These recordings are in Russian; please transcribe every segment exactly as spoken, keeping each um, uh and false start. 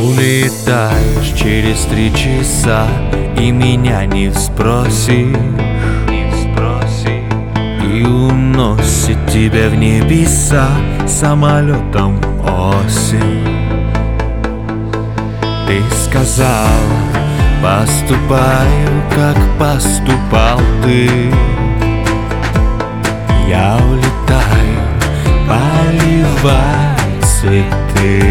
Улетаешь через три часа и меня не спросишь, не спросишь. И уносит тебя в небеса самолетом осень. Ты сказала, поступаю, как поступал ты. Я улетаю, поливай цветы.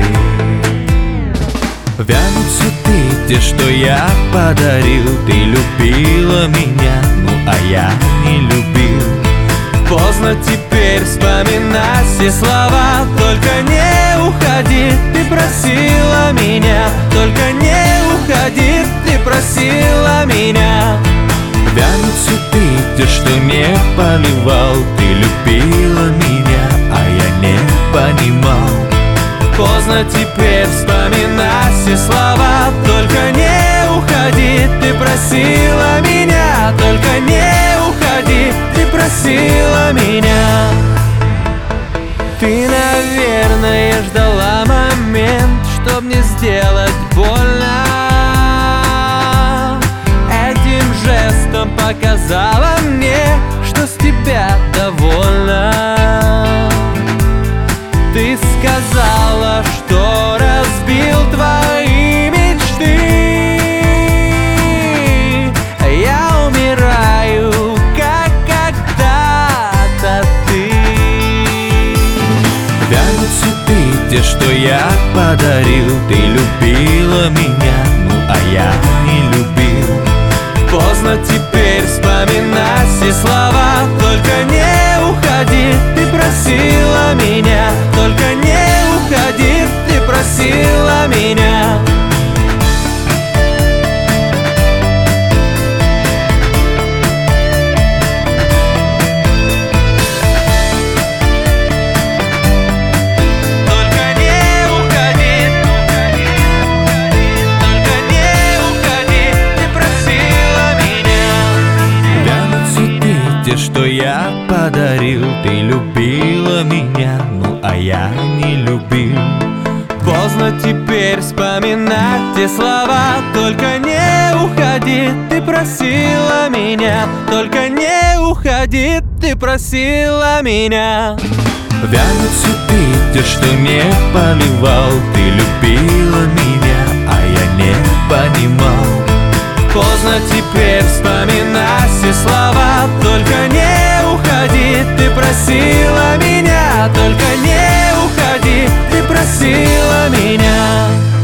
Вянут цветы, те, что я подарил. Ты любила меня, ну а я не любил. Поздно теперь вспоминать все слова. Только не уходи, ты просила меня. Только не уходи, ты просила меня. Вянут цветы, те, что не поливал. Ты любила меня, а я не понимал. Поздно теперь вспоминать все слова. Только не уходи, ты просила меня. Только не уходи, ты просила меня. Ты, наверное, ждала момент, чтоб мне сделать больно. Этим жестом показала мне, что с тебя довольна. Ты сказала, что разбил твои мечты. Я умираю, как когда-то ты. Вянут цветы, те, что я подарил. Ты любила меня, ну а я не любил. Поздно теперь вспоминать все слова. Только не уходи, ты просила меня. Только не уходи, ты просила меня. Те, что я подарил. Ты любила меня, ну а я не любил. Поздно теперь вспоминать те слова. Только не уходи, ты просила меня. Только не уходи, ты просила меня. Вянут цветы, те, что не поливал. Ты любила меня, а я не понимал. Поздно теперь вспоминать все слова. Только не уходи, ты просила меня. Только не уходи, ты просила меня.